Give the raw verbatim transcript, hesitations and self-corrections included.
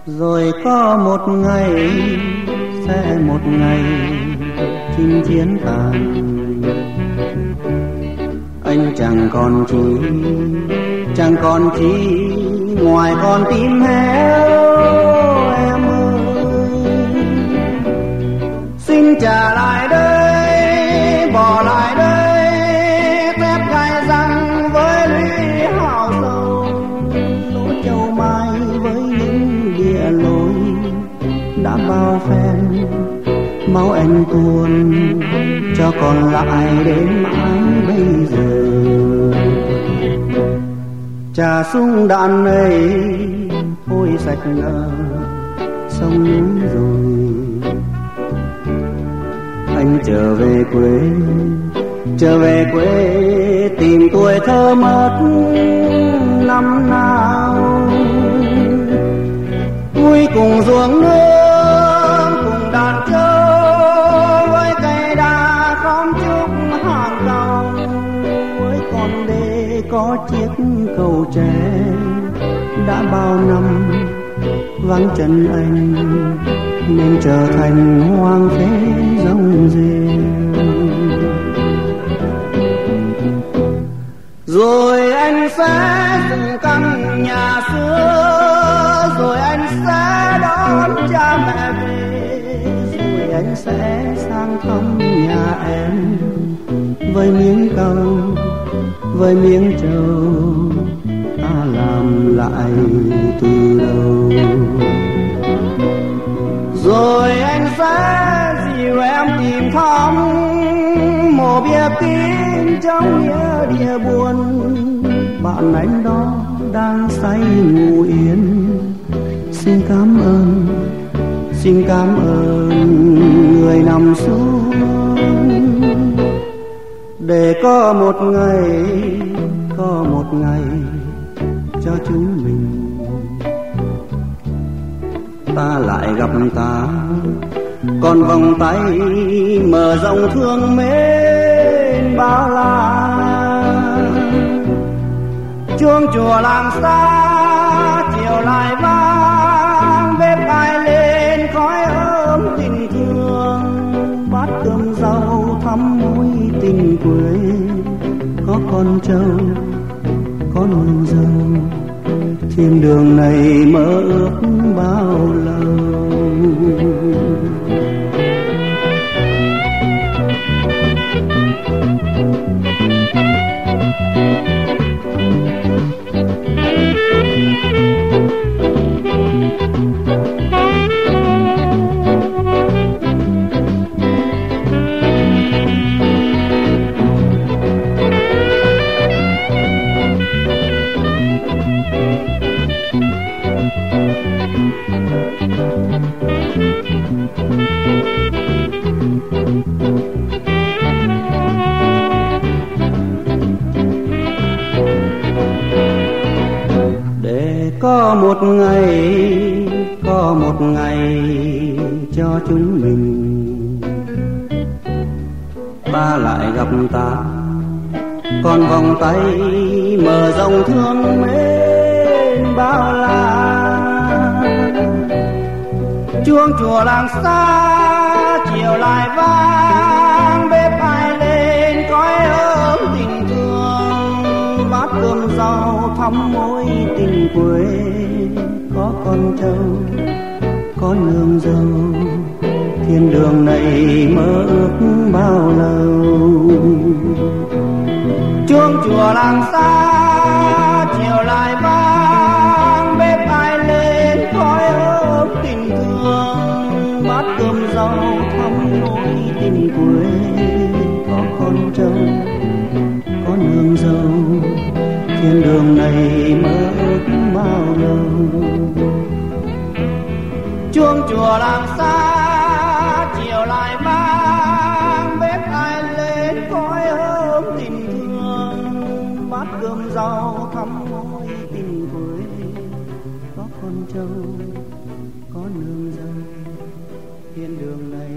Rồi có một ngày, sẽ một ngày chinh chiến tàn, anh chẳng còn chi, chẳng còn chi ngoài con tim héo em ơi. Xin trả lại đây, bỏ lại đây phép gai răng với lũy hào sâu, lỗ châu mai với những địa lối đã bao phen máu anh tuôn cho còn lại đến mãi bây giờ. Trà súng đạn ấy hôi sạch ngờ sông núi rồi, anh trở về quê, trở về quê tìm tuổi thơ mất năm nào. Vui cùng ruộng nước, cùng đàn trâu với cây đa khóm trúc hàng cầu, với con đê có chiếc cầu tre đã bao năm vắng chân anh nên trở thành hoang phế rong rêu. Rồi anh sẽ dựng căn nhà xưa, rồi anh sẽ đón cha mẹ về, rồi anh sẽ sang thăm nhà em với miếng câu, với miếng trầu ta làm lại từ đầu. Rồi anh sẽ dìu em tìm thăm mộ bia kín trong nghĩa địa buồn, bạn anh đó đang say ngủ yên. Xin cảm ơn, xin cảm ơn người nằm xuống, để có một ngày, có một ngày cho chúng mình ta lại gặp ta, còn vòng tay mở rộng thương mến bao la. Chuông chùa làng xa chiều lại vang, bếp ai lên khói ấm tình thương, bát cơm rau thắm mối tình quê, có con trâu, có nương dâu, thiên đường này mơ ước bao lâu. Có một ngày, có một ngày cho chúng mình ta lại gặp ta, còn vòng tay mở rộng thương mến bao la. Chuông chùa làng xa chiều lại vang, bếp ai lên khói ấm tình thương, bát cơm rau thắm mối tình quê, có con trâu, có nương dâu, thiên đường này mơ ước bao lâu. Chuông chùa làng xa chiều lại vang, bếp ai lên khói ấm tình thương, bát cơm rau thắm mối tình quê, có con trâu, có nương dâu, thiên đường này mơ ước bao lâu. Chuông chùa làng xa chiều lại vang, bếp ai lên khói ấm tình thương, bát cơm rau thắm mối tình quê, có con trâu, có nương dâu, thiên đường này